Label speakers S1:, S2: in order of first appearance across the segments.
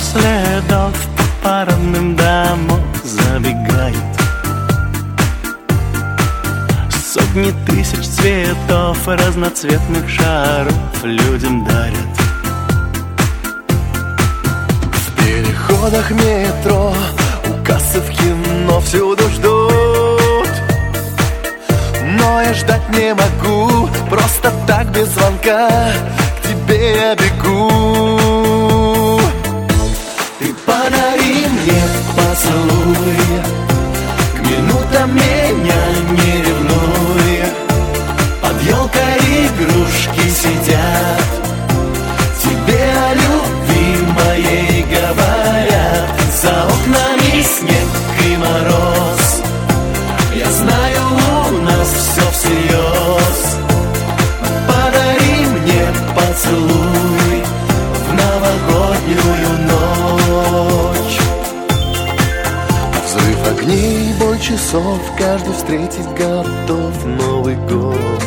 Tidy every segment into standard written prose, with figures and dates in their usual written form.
S1: следов по парадным домам забегает. Сотни тысяч цветов, разноцветных шаров людям дарят.
S2: В переходах метро, у кассы в кино всюду ждут. Но я ждать не могу, просто так без звонка к тебе я бегу. Ты подари мне поцелуй, к минутам меня не ревнуй. Под елкой игрушки сидят, тебе о любви моей говорят. За окнами снег и мороз, я знаю, у нас все всерьез. Подари мне поцелуй в новогоднюю ночь. Взрыв огней, бой часов, каждый встретить готов Новый год.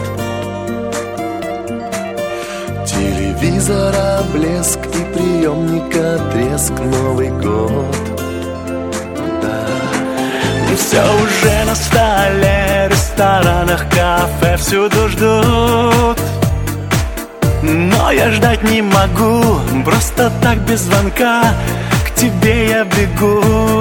S2: Телевизора блеск и приемника треск, Новый год.
S1: И все уже на столе, ресторанах, кафе всюду ждут. Но я ждать не могу, просто так без звонка к тебе я бегу.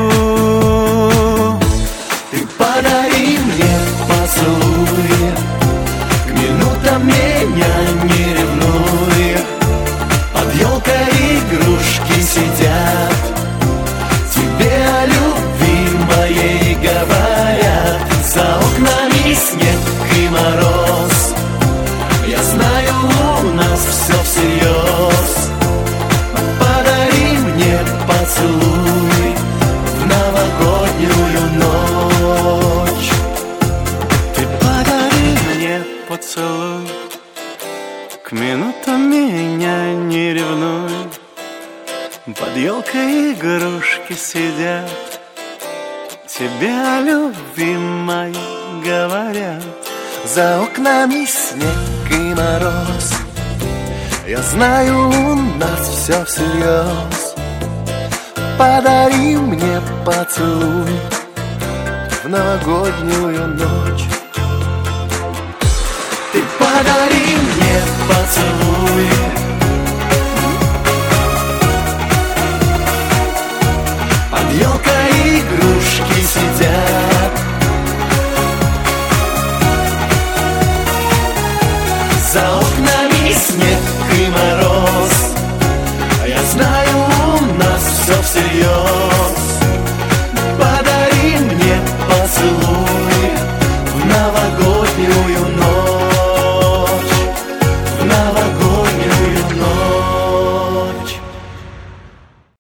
S2: Ты подари мне поцелуй, к минутам меня не ревнуй. Под елкой игрушки сидят, тебе о любви моей говорят. За окнами снег и мороз, я знаю, у нас все всерьез. Подари мне поцелуй в новогоднюю ночь.
S1: Ты подари мне поцелуй, к минутам меня не ревнуй. Под елкой игрушки сидят, тебе о любви моей говорят.
S2: За окнами снег и мороз, я знаю, у нас все всерьез. Подари мне поцелуй в новогоднюю ночь. Ты подари мне поцелуй,